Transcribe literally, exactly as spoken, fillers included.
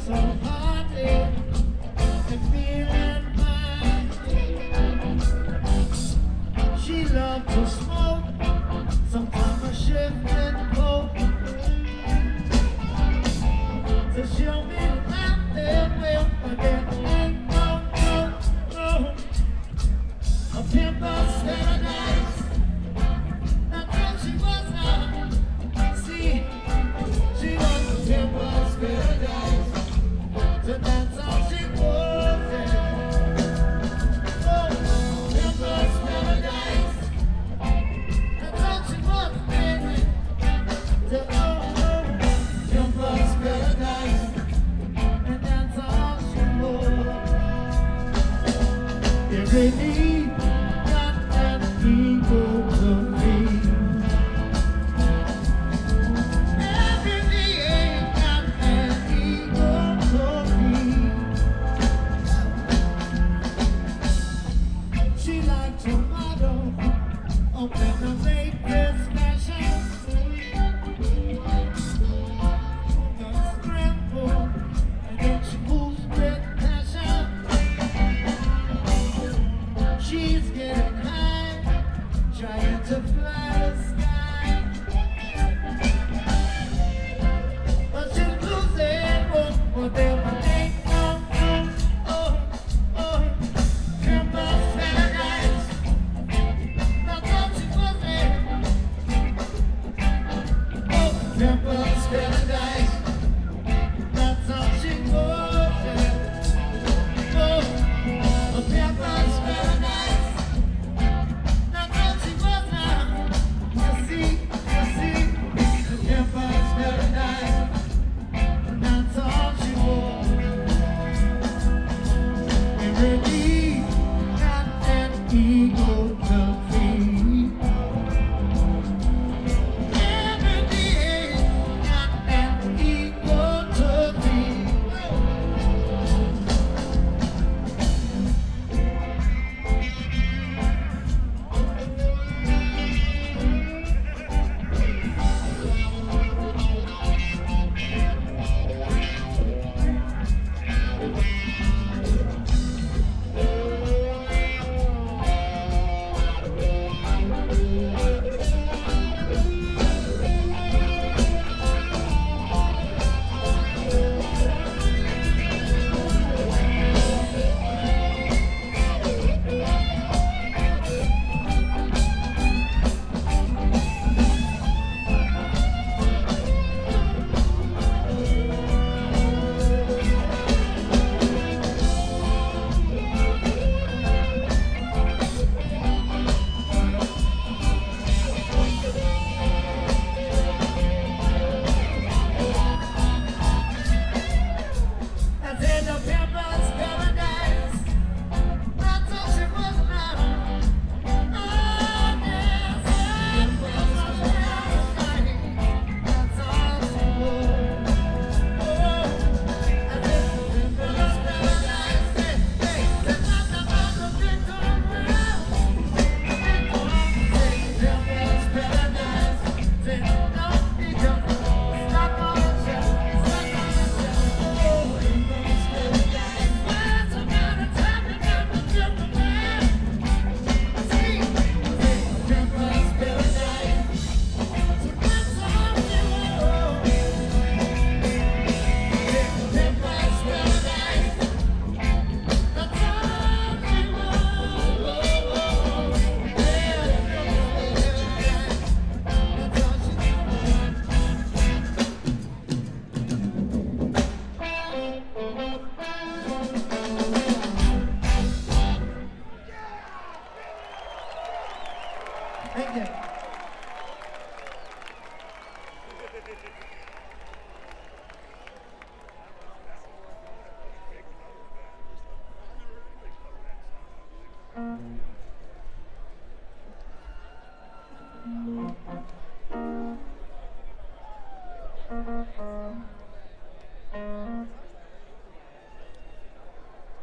so hearty and feeling fine. She loved to smoke, sometimes a shift and coke. So she'll be laughing with again. Ain't no, no, no. A pimper's paradise. Not till she was not. See, she was a pimper's paradise. So that's all she was. Oh, pimper's paradise. That's all she was, baby. So, oh, oh, pimper's paradise. And that's all she was. Every need got an equal to me. Every need got an equal to me. She liked tomato, open the latest fashion. The scramble, and then she moves with passion. She's getting high, trying to fly the sky. But she's losing, oh, oh, there ain't no, oh, oh, pimper's paradise. That's all she was in. Oh, pimper's paradise. That's all she was in. Oh, a pimper's paradise. That's all she was now. You see, you see, a pimper's paradise. That's all she was. Every need got an ego to feed. Every need got an ego to feed. That's in the pimper's paradise. That's all she was now. Oh, yes, pimper's paradise. That's all she was. Oh, that's in the pimper's paradise. Hey, hey, that's not about the Victor Brown. Say, pimper's paradise. Say, no, he just stuck on the shelf, stuck on the shelf. Oh, pimper's paradise. Once upon a time, you got the Victor Brown. See, say, pimper's paradise. So that's all she was. Say, pimper's paradise. That's all she was. Yeah, that's all she Thank you. Thank you.